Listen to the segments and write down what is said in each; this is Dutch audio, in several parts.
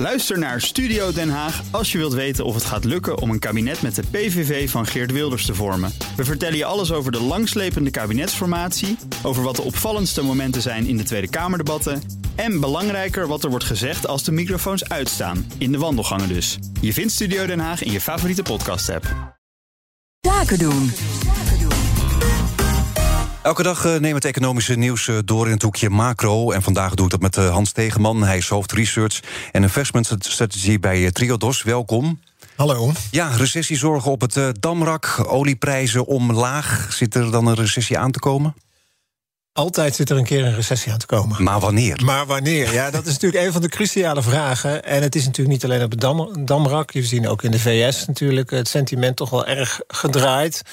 Luister naar Studio Den Haag als je wilt weten of het gaat lukken om een kabinet met de PVV van Geert Wilders te vormen. We vertellen je alles over de langslepende kabinetsformatie, over wat de opvallendste momenten zijn in de Tweede Kamerdebatten en belangrijker wat er wordt gezegd als de microfoons uitstaan, in de wandelgangen dus. Je vindt Studio Den Haag in je favoriete podcast-app. Zaken doen. Elke dag nemen we het economische nieuws door in het hoekje macro. En vandaag doe ik dat met Hans Tegeman. Hij is hoofd Research en Investment Strategy bij Triodos. Welkom. Hallo. Ja, recessiezorgen op het Damrak, olieprijzen omlaag. Zit er dan een recessie aan te komen? Altijd zit er een keer een recessie aan te komen. Maar wanneer? Ja, dat is natuurlijk een van de cruciale vragen. En het is natuurlijk niet alleen op het Damrak. Je ziet ook in de VS natuurlijk het sentiment toch wel erg gedraaid.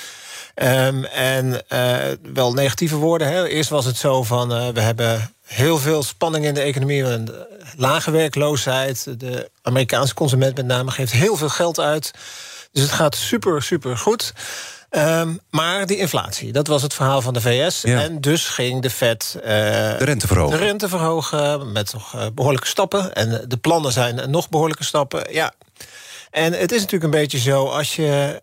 Wel negatieve woorden. Hè. Eerst was het zo van we hebben heel veel spanning in de economie, lage werkloosheid. De Amerikaanse consument met name geeft heel veel geld uit. Dus het gaat super, super goed. Maar die inflatie, dat was het verhaal van de VS. Ja. En dus ging de Fed de rente verhogen. Met toch behoorlijke stappen. En de plannen zijn nog behoorlijke stappen. Ja. En het is natuurlijk een beetje zo, als je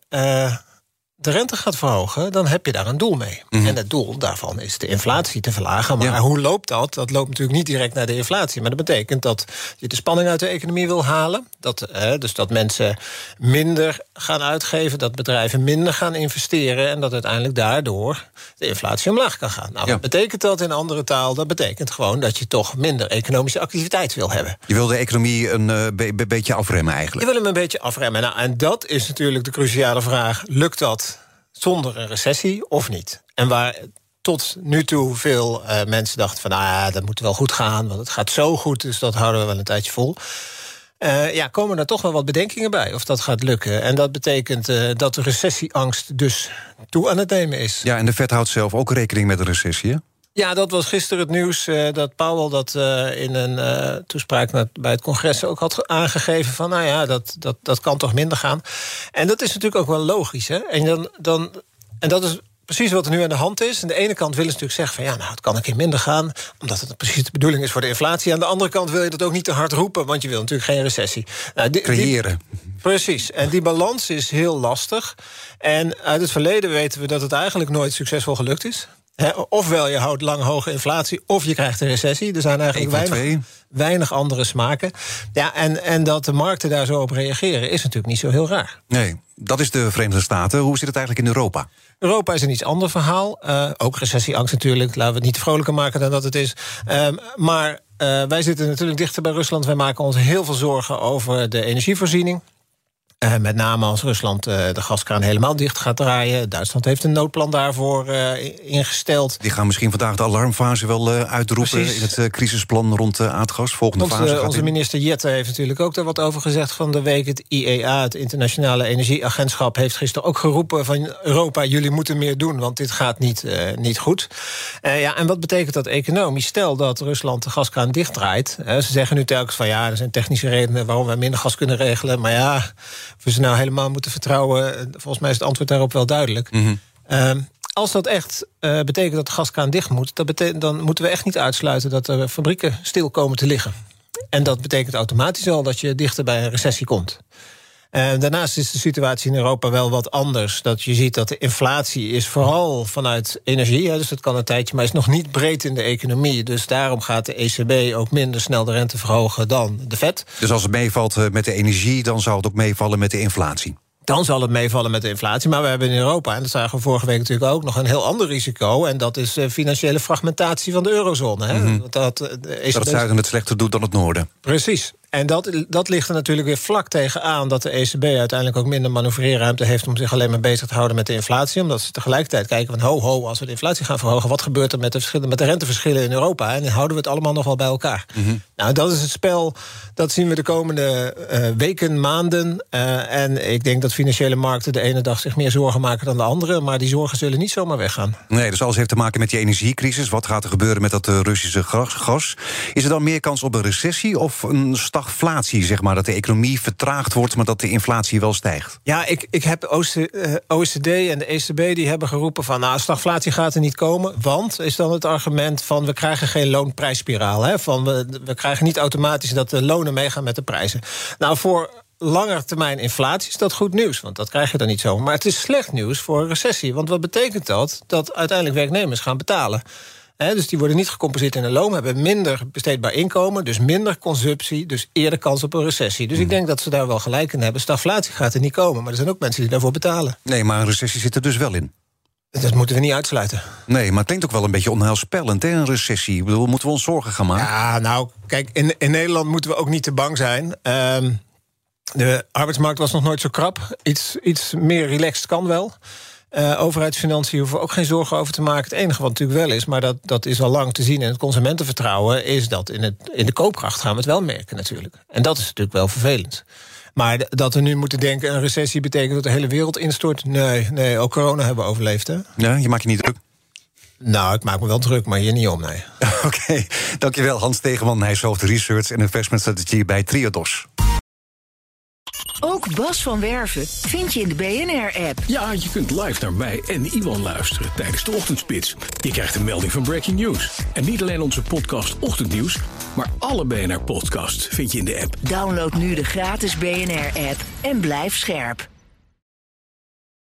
de rente gaat verhogen, dan heb je daar een doel mee. Mm-hmm. En het doel daarvan is de inflatie te verlagen. Maar hoe loopt dat? Dat loopt natuurlijk niet direct naar de inflatie. Maar dat betekent dat je de spanning uit de economie wil halen. Dus dat mensen minder gaan uitgeven, dat bedrijven minder gaan investeren en dat uiteindelijk daardoor de inflatie omlaag kan gaan. Nou, wat betekent dat in andere taal? Dat betekent gewoon dat je toch minder economische activiteit wil hebben. Je wil de economie een beetje afremmen eigenlijk? Je wil hem een beetje afremmen. Nou, en dat is natuurlijk de cruciale vraag. Lukt dat zonder een recessie of niet? En waar tot nu toe veel mensen dachten van dat moet wel goed gaan, want het gaat zo goed, dus dat houden we wel een tijdje vol. Komen er toch wel wat bedenkingen bij of dat gaat lukken. En dat betekent dat de recessieangst dus toe aan het nemen is. Ja, en de Fed houdt zelf ook rekening met een recessie, hè? Ja, dat was gisteren het nieuws dat Powell dat in een toespraak bij het congres ook had aangegeven van dat kan toch minder gaan. En dat is natuurlijk ook wel logisch, hè? En dat is precies wat er nu aan de hand is. Aan de ene kant willen ze natuurlijk zeggen van het kan een keer minder gaan, omdat het precies de bedoeling is voor de inflatie. Aan de andere kant wil je dat ook niet te hard roepen, want je wil natuurlijk geen recessie. Creëren. Precies. En die balans is heel lastig. En uit het verleden weten we dat het eigenlijk nooit succesvol gelukt is. Ofwel je houdt lang hoge inflatie, of je krijgt een recessie. Er zijn eigenlijk weinig andere smaken. Ja, en dat de markten daar zo op reageren is natuurlijk niet zo heel raar. Nee, dat is de Verenigde Staten. Hoe zit het eigenlijk in Europa? Europa is een iets ander verhaal. Ook recessieangst natuurlijk. Laten we het niet vrolijker maken dan dat het is. Maar wij zitten natuurlijk dichter bij Rusland. Wij maken ons heel veel zorgen over de energievoorziening. Met name als Rusland de gaskraan helemaal dicht gaat draaien. Duitsland heeft een noodplan daarvoor ingesteld. Die gaan misschien vandaag de alarmfase wel uitroepen. Precies. In het crisisplan rond aardgas. Volgende fase onze minister Jette heeft natuurlijk ook daar wat over gezegd van de week. Het IEA, het Internationale Energieagentschap, heeft gisteren ook geroepen van Europa, jullie moeten meer doen, want dit gaat niet goed. En wat betekent dat economisch? Stel dat Rusland de gaskraan dichtdraait. Ze zeggen nu telkens van er zijn technische redenen waarom wij minder gas kunnen regelen. Maar of we ze nou helemaal moeten vertrouwen, volgens mij is het antwoord daarop wel duidelijk. Mm-hmm. Als dat echt betekent dat de gaskraan dicht moet, dan moeten we echt niet uitsluiten dat er fabrieken stil komen te liggen. En dat betekent automatisch al dat je dichter bij een recessie komt. Daarnaast is de situatie in Europa wel wat anders. Dat je ziet dat de inflatie is vooral vanuit energie. Dus dat kan een tijdje, maar is nog niet breed in de economie. Dus daarom gaat de ECB ook minder snel de rente verhogen dan de Fed. Dus als het meevalt met de energie, dan zou het ook meevallen met de inflatie? Dan zal het meevallen met de inflatie. Maar we hebben in Europa, en dat zagen we vorige week natuurlijk ook, nog een heel ander risico. En dat is financiële fragmentatie van de eurozone. Hè? Mm-hmm. Dat het zuiden het slechter doet dan het noorden. Precies. En dat ligt er natuurlijk weer vlak tegenaan dat de ECB uiteindelijk ook minder manoeuvreerruimte heeft om zich alleen maar bezig te houden met de inflatie. Omdat ze tegelijkertijd kijken van als we de inflatie gaan verhogen, wat gebeurt er met de renteverschillen in Europa? En dan houden we het allemaal nog wel bij elkaar. Mm-hmm. Nou, dat is het spel, dat zien we de komende weken, maanden. En ik denk dat financiële markten de ene dag zich meer zorgen maken dan de andere. Maar die zorgen zullen niet zomaar weggaan. Nee, dus alles heeft te maken met die energiecrisis. Wat gaat er gebeuren met dat Russische gas? Is er dan meer kans op een recessie of een stagnatie stagflatie, zeg maar, dat de economie vertraagd wordt, maar dat de inflatie wel stijgt? Ja, ik heb OECD en de ECB die hebben geroepen van stagflatie gaat er niet komen, want is dan het argument van we krijgen geen loonprijsspiraal. Hè? Van we krijgen niet automatisch dat de lonen meegaan met de prijzen. Nou, voor langetermijn inflatie is dat goed nieuws, want dat krijg je dan niet zo. Maar het is slecht nieuws voor een recessie, want wat betekent dat? Dat uiteindelijk werknemers gaan betalen. Dus die worden niet gecompenseerd in een loon, hebben minder besteedbaar inkomen, dus minder consumptie, dus eerder kans op een recessie. Dus ik denk dat ze daar wel gelijk in hebben. Stagflatie gaat er niet komen, maar er zijn ook mensen die daarvoor betalen. Nee, maar een recessie zit er dus wel in. Dat moeten we niet uitsluiten. Nee, maar het klinkt ook wel een beetje onheilspellend, hè, een recessie. Ik bedoel, moeten we ons zorgen gaan maken? Ja, nou, kijk, in Nederland moeten we ook niet te bang zijn. De arbeidsmarkt was nog nooit zo krap. Iets meer relaxed kan wel. Overheidsfinanciën hoeven we ook geen zorgen over te maken. Het enige wat natuurlijk wel is, maar dat is al lang te zien in het consumentenvertrouwen, is dat in de koopkracht gaan we het wel merken natuurlijk. En dat is natuurlijk wel vervelend. Maar dat we nu moeten denken, een recessie betekent dat de hele wereld instort? Nee, ook corona hebben we overleefd, hè? Ja, je maakt je niet druk? Nou, ik maak me wel druk, maar hier niet om, nee. Oké, dankjewel Hans Tegenman. Hij is hoofd research en investment strategy bij Triodos. Ook Bas van Werven vind je in de BNR-app. Ja, je kunt live naar mij en Iwan luisteren tijdens de ochtendspits. Je krijgt een melding van Breaking News. En niet alleen onze podcast Ochtendnieuws, maar alle BNR-podcasts vind je in de app. Download nu de gratis BNR-app en blijf scherp.